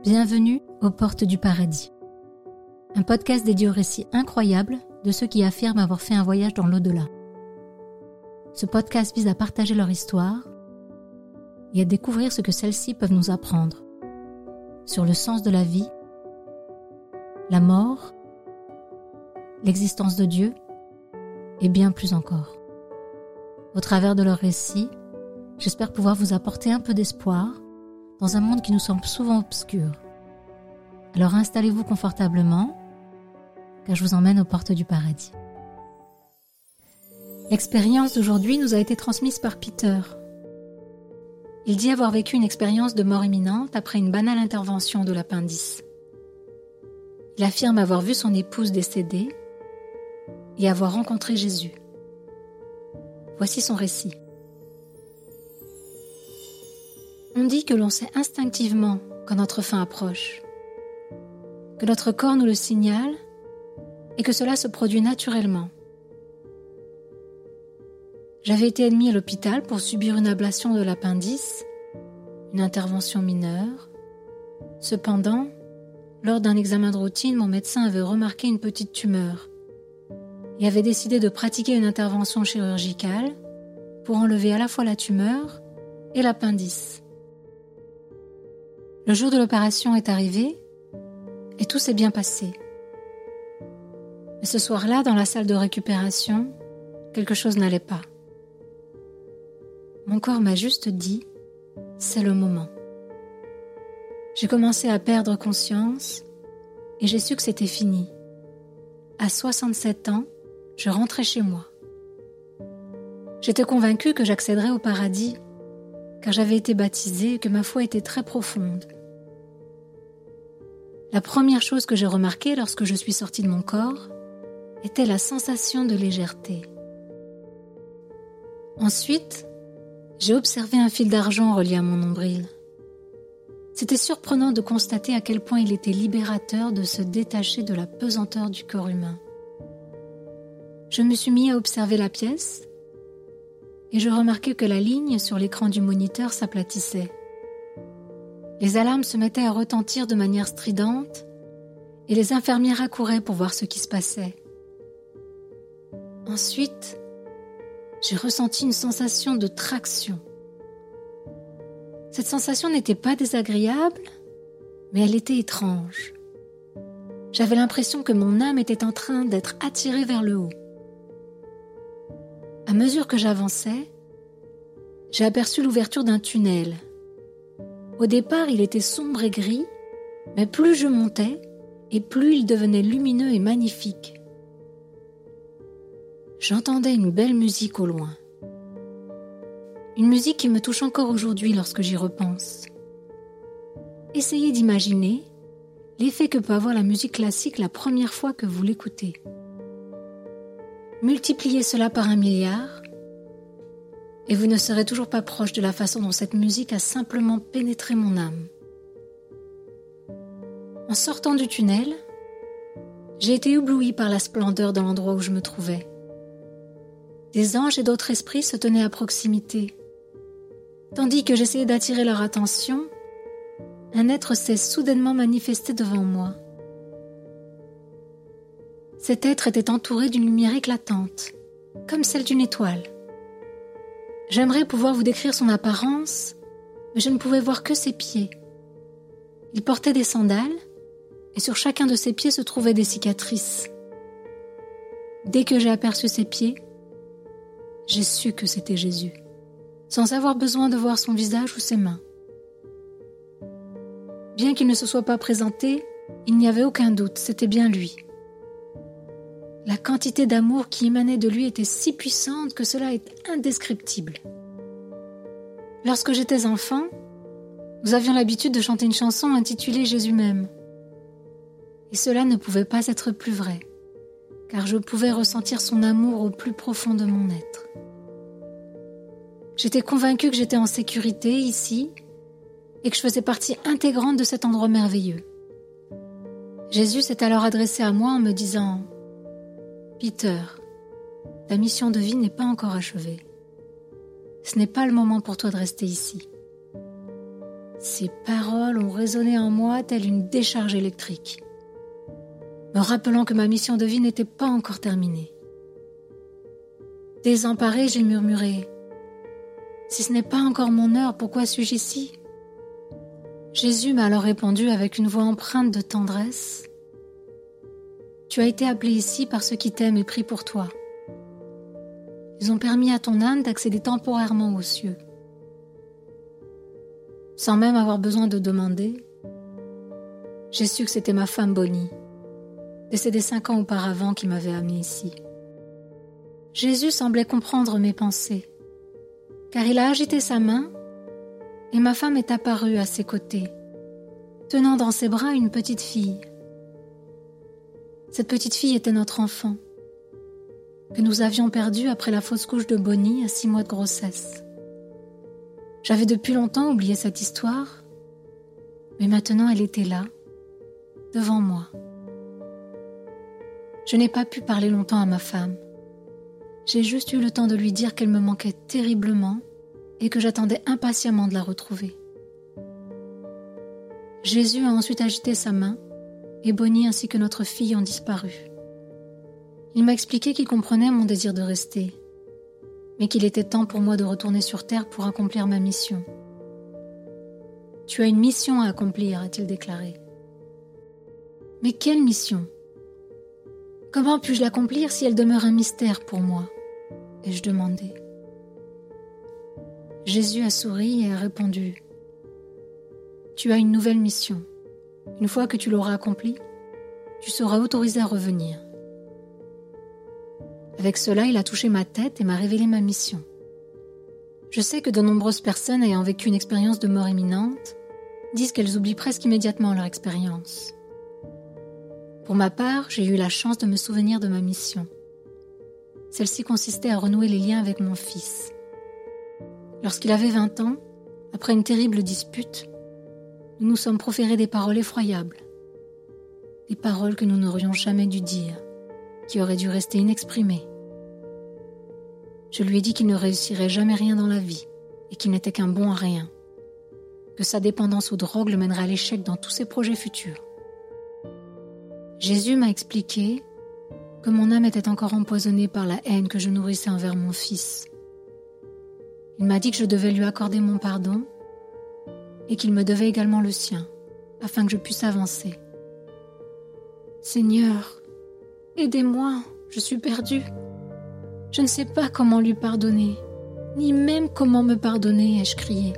Bienvenue aux Portes du Paradis. Un podcast dédié aux récits incroyables de ceux qui affirment avoir fait un voyage dans l'au-delà. Ce podcast vise à partager leur histoire et à découvrir ce que celles-ci peuvent nous apprendre sur le sens de la vie, la mort, l'existence de Dieu et bien plus encore. Au travers de leurs récits, j'espère pouvoir vous apporter un peu d'espoir dans un monde qui nous semble souvent obscur. Alors installez-vous confortablement, car je vous emmène aux portes du paradis. L'expérience d'aujourd'hui nous a été transmise par Peter. Il dit avoir vécu une expérience de mort imminente après une banale intervention de l'appendice. Il affirme avoir vu son épouse décédée et avoir rencontré Jésus. Voici son récit. On dit que l'on sait instinctivement quand notre fin approche, que notre corps nous le signale et que cela se produit naturellement. J'avais été admis à l'hôpital pour subir une ablation de l'appendice, une intervention mineure. Cependant, lors d'un examen de routine, mon médecin avait remarqué une petite tumeur et avait décidé de pratiquer une intervention chirurgicale pour enlever à la fois la tumeur et l'appendice. Le jour de l'opération est arrivé et tout s'est bien passé. Mais ce soir-là, dans la salle de récupération, quelque chose n'allait pas. Mon corps m'a juste dit « c'est le moment ». J'ai commencé à perdre conscience et j'ai su que c'était fini. À 67 ans, je rentrais chez moi. J'étais convaincue que j'accéderais au paradis, car j'avais été baptisée et que ma foi était très profonde. La première chose que j'ai remarquée lorsque je suis sortie de mon corps était la sensation de légèreté. Ensuite, j'ai observé un fil d'argent relié à mon nombril. C'était surprenant de constater à quel point il était libérateur de se détacher de la pesanteur du corps humain. Je me suis mis à observer la pièce et je remarquai que la ligne sur l'écran du moniteur s'aplatissait. Les alarmes se mettaient à retentir de manière stridente et les infirmières accouraient pour voir ce qui se passait. Ensuite, j'ai ressenti une sensation de traction. Cette sensation n'était pas désagréable, mais elle était étrange. J'avais l'impression que mon âme était en train d'être attirée vers le haut. À mesure que j'avançais, j'ai aperçu l'ouverture d'un tunnel. Au départ, il était sombre et gris, mais plus je montais, et plus il devenait lumineux et magnifique. J'entendais une belle musique au loin. Une musique qui me touche encore aujourd'hui lorsque j'y repense. Essayez d'imaginer l'effet que peut avoir la musique classique la première fois que vous l'écoutez. Multipliez cela par 1 milliard et vous ne serez toujours pas proche de la façon dont cette musique a simplement pénétré mon âme. En sortant du tunnel, j'ai été éblouie par la splendeur de l'endroit où je me trouvais. Des anges et d'autres esprits se tenaient à proximité. Tandis que j'essayais d'attirer leur attention, un être s'est soudainement manifesté devant moi. Cet être était entouré d'une lumière éclatante, comme celle d'une étoile. J'aimerais pouvoir vous décrire son apparence, mais je ne pouvais voir que ses pieds. Il portait des sandales, et sur chacun de ses pieds se trouvaient des cicatrices. Dès que j'ai aperçu ses pieds, j'ai su que c'était Jésus, sans avoir besoin de voir son visage ou ses mains. Bien qu'il ne se soit pas présenté, il n'y avait aucun doute, c'était bien lui. La quantité d'amour qui émanait de lui était si puissante que cela est indescriptible. Lorsque j'étais enfant, nous avions l'habitude de chanter une chanson intitulée « Jésus m'aime ». Et cela ne pouvait pas être plus vrai, car je pouvais ressentir son amour au plus profond de mon être. J'étais convaincue que j'étais en sécurité ici et que je faisais partie intégrante de cet endroit merveilleux. Jésus s'est alors adressé à moi en me disant « Peter, ta mission de vie n'est pas encore achevée. Ce n'est pas le moment pour toi de rester ici. Ces paroles ont résonné en moi telle une décharge électrique, me rappelant que ma mission de vie n'était pas encore terminée. Désemparée, j'ai murmuré « Si ce n'est pas encore mon heure, pourquoi suis-je ici ?» Jésus m'a alors répondu avec une voix empreinte de tendresse « Tu as été appelé ici par ceux qui t'aiment et prient pour toi. Ils ont permis à ton âme d'accéder temporairement aux cieux. » Sans même avoir besoin de demander, j'ai su que c'était ma femme Bonnie, décédée 5 ans auparavant, qui m'avait amenée ici. Jésus semblait comprendre mes pensées, car il a agité sa main et ma femme est apparue à ses côtés, tenant dans ses bras une petite fille. Cette petite fille était notre enfant, que nous avions perdu après la fausse couche de Bonnie à 6 mois de grossesse. J'avais depuis longtemps oublié cette histoire, mais maintenant elle était là, devant moi. Je n'ai pas pu parler longtemps à ma femme. J'ai juste eu le temps de lui dire qu'elle me manquait terriblement et que j'attendais impatiemment de la retrouver. Jésus a ensuite agité sa main et Bonnie ainsi que notre fille ont disparu. Il m'a expliqué qu'il comprenait mon désir de rester, mais qu'il était temps pour moi de retourner sur terre pour accomplir ma mission. « Tu as une mission à accomplir », a-t-il déclaré. « Mais quelle mission ? Comment puis-je l'accomplir si elle demeure un mystère pour moi ?» ai-je demandé. Jésus a souri et a répondu « Tu as une nouvelle mission. Une fois que tu l'auras accomplie, tu seras autorisé à revenir. » Avec cela, il a touché ma tête et m'a révélé ma mission. Je sais que de nombreuses personnes ayant vécu une expérience de mort imminente disent qu'elles oublient presque immédiatement leur expérience. Pour ma part, j'ai eu la chance de me souvenir de ma mission. Celle-ci consistait à renouer les liens avec mon fils. Lorsqu'il avait 20 ans, après une terrible dispute, nous nous sommes proférés des paroles effroyables. Des paroles que nous n'aurions jamais dû dire, qui auraient dû rester inexprimées. Je lui ai dit qu'il ne réussirait jamais rien dans la vie et qu'il n'était qu'un bon à rien, que sa dépendance aux drogues le mènerait à l'échec dans tous ses projets futurs. Jésus m'a expliqué que mon âme était encore empoisonnée par la haine que je nourrissais envers mon fils. Il m'a dit que je devais lui accorder mon pardon et qu'il me devait également le sien, afin que je puisse avancer. « Seigneur, aidez-moi, je suis perdue. Je ne sais pas comment lui pardonner, ni même comment me pardonner », ai-je crié.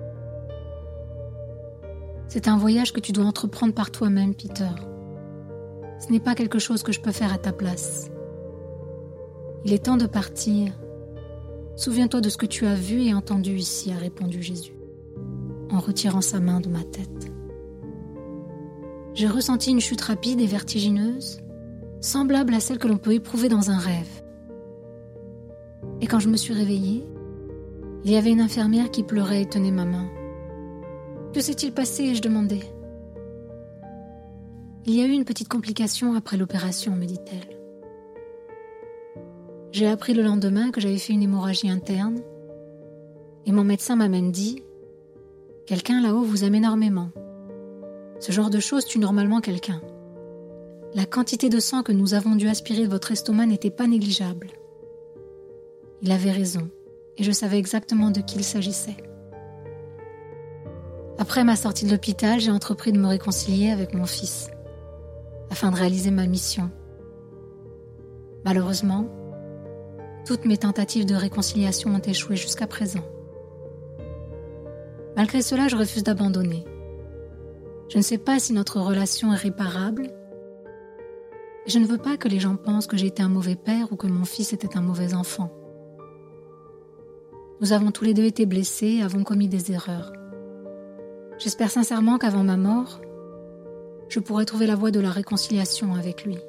« C'est un voyage que tu dois entreprendre par toi-même, Peter. Ce n'est pas quelque chose que je peux faire à ta place. Il est temps de partir. Souviens-toi de ce que tu as vu et entendu ici, a répondu Jésus, en retirant sa main de ma tête. J'ai ressenti une chute rapide et vertigineuse, semblable à celle que l'on peut éprouver dans un rêve. Et quand je me suis réveillée, il y avait une infirmière qui pleurait et tenait ma main. « Que s'est-il passé ?» ai-je demandé. « Il y a eu une petite complication après l'opération, » me dit-elle. J'ai appris le lendemain que j'avais fait une hémorragie interne et mon médecin m'a même dit « Quelqu'un là-haut vous aime énormément. Ce genre de choses tue normalement quelqu'un. La quantité de sang que nous avons dû aspirer de votre estomac n'était pas négligeable. » Il avait raison et je savais exactement de qui il s'agissait. Après ma sortie de l'hôpital, j'ai entrepris de me réconcilier avec mon fils afin de réaliser ma mission. Malheureusement, toutes mes tentatives de réconciliation ont échoué jusqu'à présent. Malgré cela, je refuse d'abandonner. Je ne sais pas si notre relation est réparable et je ne veux pas que les gens pensent que j'ai été un mauvais père ou que mon fils était un mauvais enfant. Nous avons tous les deux été blessés et avons commis des erreurs. J'espère sincèrement qu'avant ma mort, je pourrai trouver la voie de la réconciliation avec lui.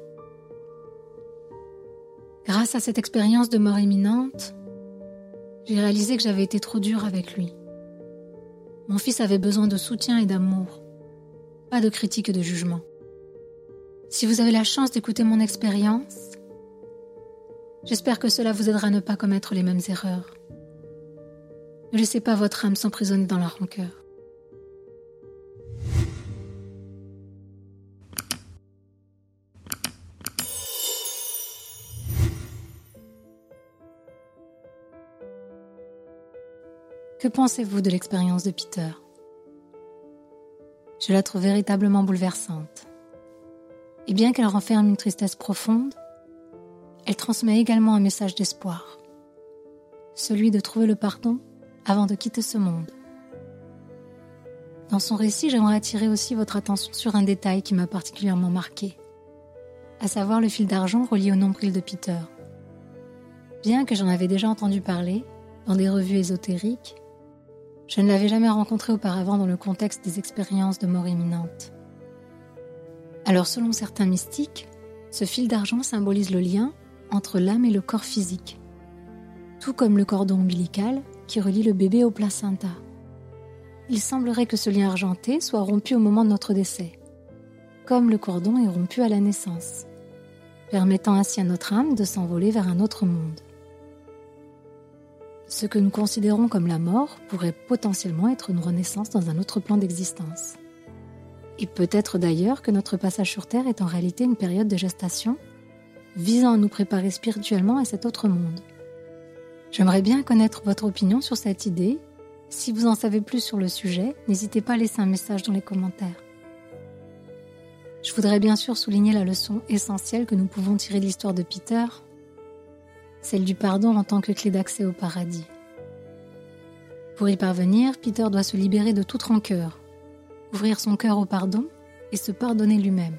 Grâce à cette expérience de mort imminente, j'ai réalisé que j'avais été trop dure avec lui. Mon fils avait besoin de soutien et d'amour, pas de critique et de jugement. Si vous avez la chance d'écouter mon expérience, j'espère que cela vous aidera à ne pas commettre les mêmes erreurs. Ne laissez pas votre âme s'emprisonner dans la rancœur. Que pensez-vous de l'expérience de Peter ? Je la trouve véritablement bouleversante. Et bien qu'elle renferme une tristesse profonde, elle transmet également un message d'espoir. Celui de trouver le pardon avant de quitter ce monde. Dans son récit, j'aimerais attirer aussi votre attention sur un détail qui m'a particulièrement marqué, à savoir le fil d'argent relié au nombril de Peter. Bien que j'en avais déjà entendu parler dans des revues ésotériques, je ne l'avais jamais rencontré auparavant dans le contexte des expériences de mort imminente. Alors selon certains mystiques, ce fil d'argent symbolise le lien entre l'âme et le corps physique, tout comme le cordon ombilical qui relie le bébé au placenta. Il semblerait que ce lien argenté soit rompu au moment de notre décès, comme le cordon est rompu à la naissance, permettant ainsi à notre âme de s'envoler vers un autre monde. Ce que nous considérons comme la mort pourrait potentiellement être une renaissance dans un autre plan d'existence. Et peut-être d'ailleurs que notre passage sur Terre est en réalité une période de gestation visant à nous préparer spirituellement à cet autre monde. J'aimerais bien connaître votre opinion sur cette idée. Si vous en savez plus sur le sujet, n'hésitez pas à laisser un message dans les commentaires. Je voudrais bien sûr souligner la leçon essentielle que nous pouvons tirer de l'histoire de Peter, celle du pardon en tant que clé d'accès au paradis. Pour y parvenir, Peter doit se libérer de toute rancœur, ouvrir son cœur au pardon et se pardonner lui-même.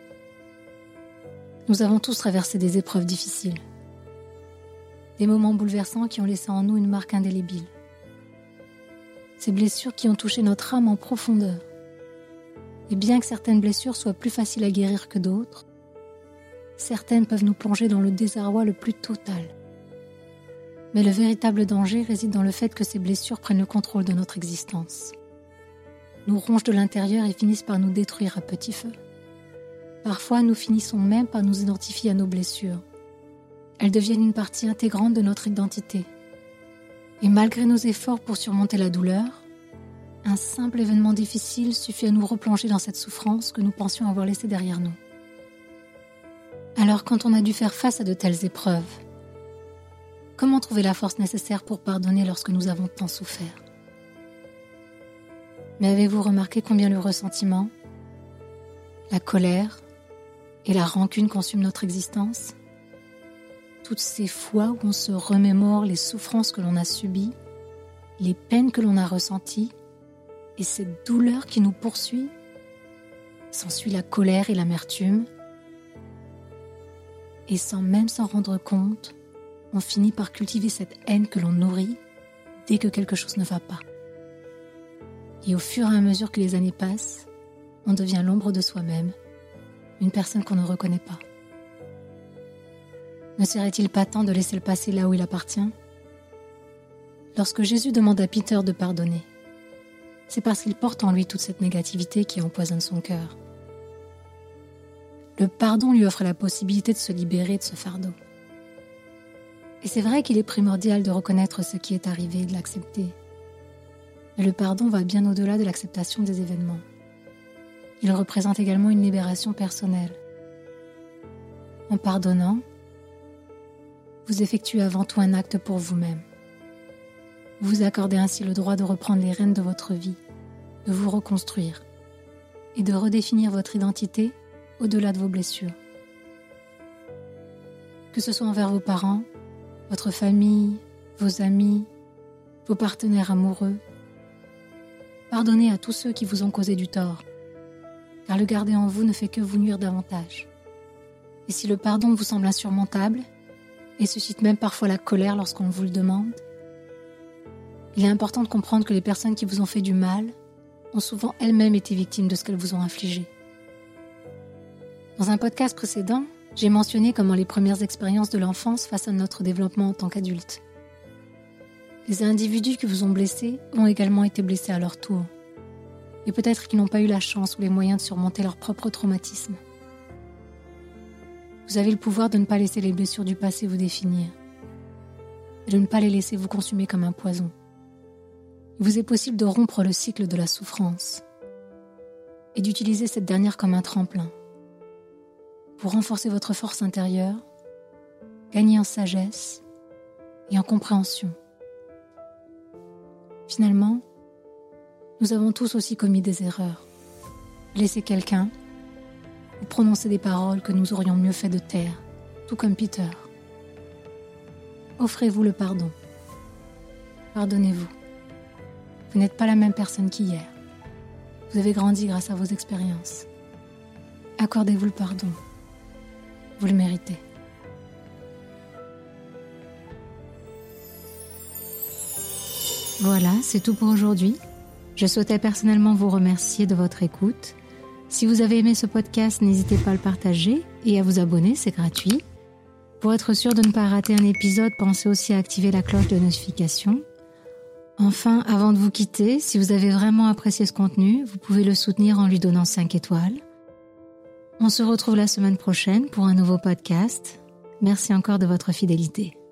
Nous avons tous traversé des épreuves difficiles, des moments bouleversants qui ont laissé en nous une marque indélébile. Ces blessures qui ont touché notre âme en profondeur. Et bien que certaines blessures soient plus faciles à guérir que d'autres, certaines peuvent nous plonger dans le désarroi le plus total. Mais le véritable danger réside dans le fait que ces blessures prennent le contrôle de notre existence, nous rongent de l'intérieur et finissent par nous détruire à petit feu. Parfois, nous finissons même par nous identifier à nos blessures. Elles deviennent une partie intégrante de notre identité. Et malgré nos efforts pour surmonter la douleur, un simple événement difficile suffit à nous replonger dans cette souffrance que nous pensions avoir laissée derrière nous. Alors, quand on a dû faire face à de telles épreuves, comment trouver la force nécessaire pour pardonner lorsque nous avons tant souffert ? Mais avez-vous remarqué combien le ressentiment, la colère et la rancune consument notre existence ? Toutes ces fois où on se remémore les souffrances que l'on a subies, les peines que l'on a ressenties, et cette douleur qui nous poursuit, s'ensuit la colère et l'amertume, et sans même s'en rendre compte, on finit par cultiver cette haine que l'on nourrit dès que quelque chose ne va pas. Et au fur et à mesure que les années passent, on devient l'ombre de soi-même, une personne qu'on ne reconnaît pas. Ne serait-il pas temps de laisser le passé là où il appartient ? Lorsque Jésus demande à Peter de pardonner, c'est parce qu'il porte en lui toute cette négativité qui empoisonne son cœur. Le pardon lui offre la possibilité de se libérer de ce fardeau. Et c'est vrai qu'il est primordial de reconnaître ce qui est arrivé et de l'accepter. Mais le pardon va bien au-delà de l'acceptation des événements. Il représente également une libération personnelle. En pardonnant, vous effectuez avant tout un acte pour vous-même. Vous vous accordez ainsi le droit de reprendre les rênes de votre vie, de vous reconstruire et de redéfinir votre identité au-delà de vos blessures. Que ce soit envers vos parents, votre famille, vos amis, vos partenaires amoureux, pardonnez à tous ceux qui vous ont causé du tort, car le garder en vous ne fait que vous nuire davantage. Et si le pardon vous semble insurmontable, et suscite même parfois la colère lorsqu'on vous le demande, il est important de comprendre que les personnes qui vous ont fait du mal ont souvent elles-mêmes été victimes de ce qu'elles vous ont infligé. Dans un podcast précédent, j'ai mentionné comment les premières expériences de l'enfance façonnent notre développement en tant qu'adulte. Les individus qui vous ont blessé ont également été blessés à leur tour. Et peut-être qu'ils n'ont pas eu la chance ou les moyens de surmonter leur propre traumatisme. Vous avez le pouvoir de ne pas laisser les blessures du passé vous définir et de ne pas les laisser vous consumer comme un poison. Il vous est possible de rompre le cycle de la souffrance et d'utiliser cette dernière comme un tremplin pour renforcer votre force intérieure, gagner en sagesse et en compréhension. Finalement, nous avons tous aussi commis des erreurs. Blesser quelqu'un ou prononcer des paroles que nous aurions mieux fait de taire, tout comme Peter. Offrez-vous le pardon. Pardonnez-vous. Vous n'êtes pas la même personne qu'hier. Vous avez grandi grâce à vos expériences. Accordez-vous le pardon. Vous le méritez. Voilà, c'est tout pour aujourd'hui. Je souhaitais personnellement vous remercier de votre écoute. Si vous avez aimé ce podcast, n'hésitez pas à le partager et à vous abonner, c'est gratuit. Pour être sûr de ne pas rater un épisode, pensez aussi à activer la cloche de notification. Enfin, avant de vous quitter, si vous avez vraiment apprécié ce contenu, vous pouvez le soutenir en lui donnant 5 étoiles. On se retrouve la semaine prochaine pour un nouveau podcast. Merci encore de votre fidélité.